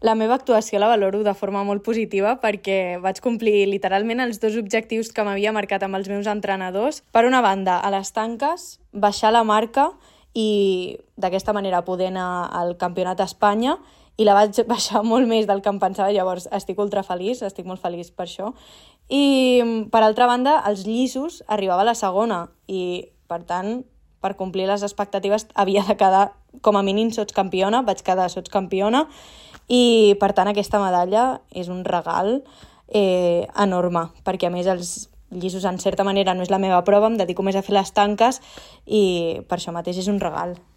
La meva actuació la valoro de forma molt positiva perquè vaig complir literalment els 2 objectius que m'havia marcat amb els meus entrenadors. Per una banda, a les tanques, baixar la marca i d'aquesta manera poder anar al Campionat d'Espanya, i la vaig baixar molt més del que em pensava, llavors estic ultra feliç, estic molt feliç per això. I per altra banda, els lliços arribava a la segona i, per tant, per complir les expectatives havia de quedar com a mínim sotscampiona, vaig quedar sotscampiona i per tant aquesta medalla és un regal enorme, perquè a més els lliços en certa manera no és la meva prova, em dedico més a fer les tanques i per això mateix és un regal.